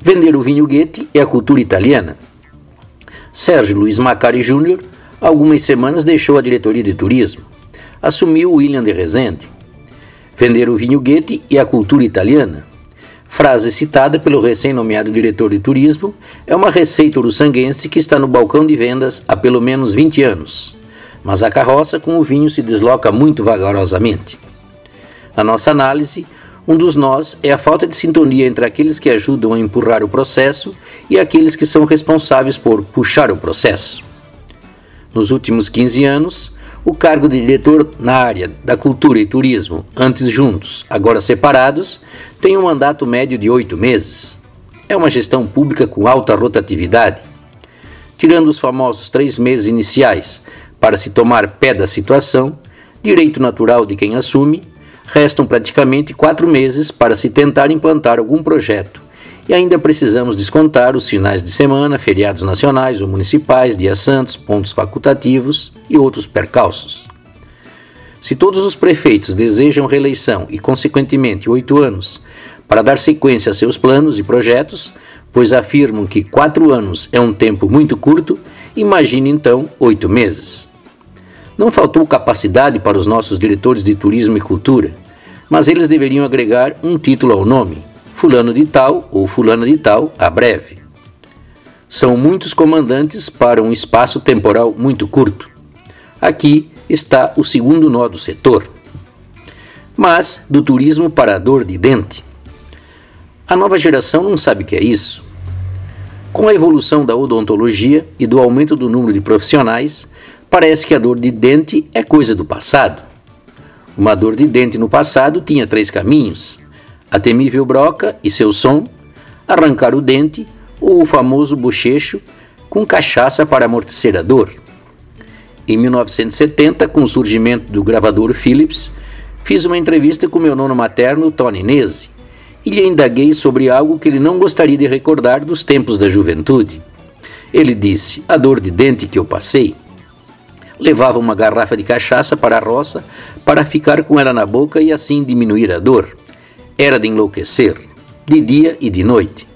Vender o vinho Goethe é a cultura italiana. Sérgio Luiz Macari Júnior, há algumas semanas deixou a diretoria de turismo. Assumiu William de Rezende. Vender o vinho Goethe é a cultura italiana. Frase citada pelo recém-nomeado diretor de turismo é uma receita uruçanguense que está no balcão de vendas há pelo menos 20 anos. Mas a carroça com o vinho se desloca muito vagarosamente. Na nossa análise, um dos nós é a falta de sintonia entre aqueles que ajudam a empurrar o processo e aqueles que são responsáveis por puxar o processo. Nos últimos 15 anos, o cargo de diretor na área da cultura e turismo, antes juntos, agora separados, tem um mandato médio de 8 meses. É uma gestão pública com alta rotatividade. Tirando os famosos 3 meses iniciais para se tomar pé da situação, direito natural de quem assume, restam praticamente 4 meses para se tentar implantar algum projeto e ainda precisamos descontar os finais de semana, feriados nacionais ou municipais, dias santos, pontos facultativos e outros percalços. Se todos os prefeitos desejam reeleição e, consequentemente, 8 anos para dar sequência a seus planos e projetos, pois afirmam que 4 anos é um tempo muito curto, imagine então 8 meses. Não faltou capacidade para os nossos diretores de turismo e cultura, mas eles deveriam agregar um título ao nome, fulano de tal ou fulana de tal, a breve. São muitos comandantes para um espaço temporal muito curto. Aqui está o segundo nó do setor. Mas do turismo para a dor de dente. A nova geração não sabe o que é isso. Com a evolução da odontologia e do aumento do número de profissionais, parece que a dor de dente é coisa do passado. Uma dor de dente no passado tinha 3 caminhos: a temível broca e seu som, arrancar o dente ou o famoso bochecho com cachaça para amortecer a dor. Em 1970, com o surgimento do gravador Philips, fiz uma entrevista com meu nono materno, Tony Nese, e lhe indaguei sobre algo que ele não gostaria de recordar dos tempos da juventude. Ele disse: a dor de dente que eu passei. Levava uma garrafa de cachaça para a roça para ficar com ela na boca e assim diminuir a dor. Era de enlouquecer, de dia e de noite.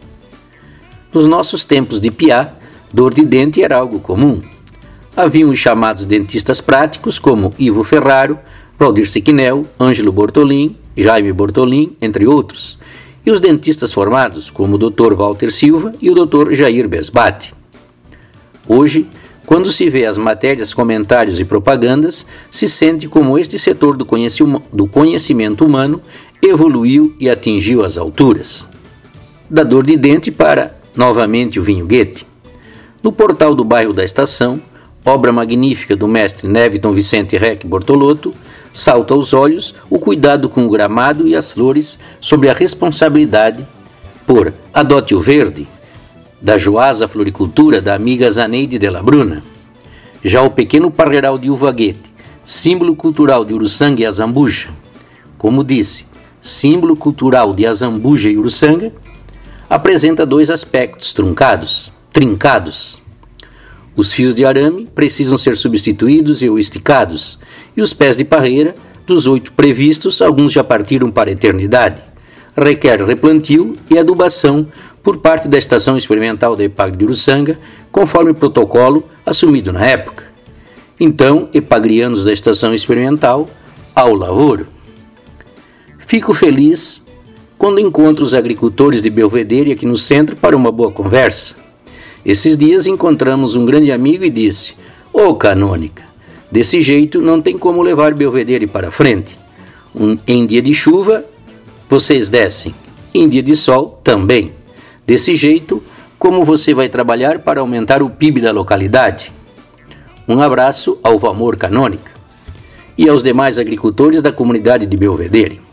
Nos nossos tempos de piá, dor de dente era algo comum. Haviam os chamados dentistas práticos, como Ivo Ferraro, Valdir Sequinel, Ângelo Bortolin, Jaime Bortolin, entre outros, e os dentistas formados, como o Dr. Walter Silva e o Dr. Jair Besbate. Hoje, quando se vê as matérias, comentários e propagandas, se sente como este setor do conhecimento humano evoluiu e atingiu as alturas. Da dor de dente para, novamente, o vinho Goethe. No portal do bairro da Estação, obra magnífica do mestre Neviton Vicente Rec Bortolotto, salta aos olhos o cuidado com o gramado e as flores sobre a responsabilidade por Adote o Verde, da Joasa Floricultura da amiga Zaneide Della Bruna. Já o pequeno parreiral de uva Goethe, símbolo cultural de Uruçanga e Azambuja, como disse, símbolo cultural de Azambuja e Uruçanga, apresenta 2 aspectos trincados. Os fios de arame precisam ser substituídos ou esticados, e os pés de parreira, dos 8 previstos, alguns já partiram para a eternidade. Requer replantio e adubação por parte da Estação Experimental da EPAGRE de Uruçanga, conforme o protocolo assumido na época. Então, epagrianos da Estação Experimental, ao lavoro. Fico feliz quando encontro os agricultores de Belvedere aqui no centro para uma boa conversa. Esses dias encontramos um grande amigo e disse: "Ô Canônica, desse jeito não tem como levar Belvedere para frente. Em dia de chuva, vocês descem. Em dia de sol, também. Desse jeito, como você vai trabalhar para aumentar o PIB da localidade?" Um abraço ao Valmor Canônica e aos demais agricultores da comunidade de Belvedere.